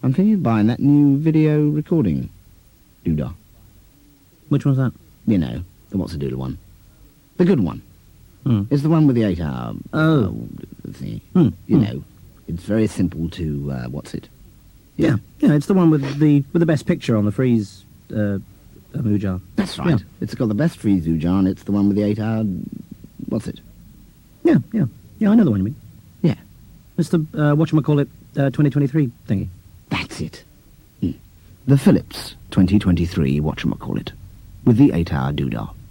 I'm thinking of buying that new video recording doodah. Which one's that? You know, the what's-a-doodle one. The good one. Mm. It's the one with the 8-hour thingy. Mm. You know, it's very simple to, what's it? Yeah, it's the one with the best picture on the Freeze Ujar. That's right. Yeah. It's got the best Freeze Ujar, and it's the one with the 8-hour... What's it? Yeah, I know the one you mean. Yeah. It's the, whatchamacallit, 2023 thingy. That's it. The Philips 2023 whatchamacallit, with the 8-hour doodah.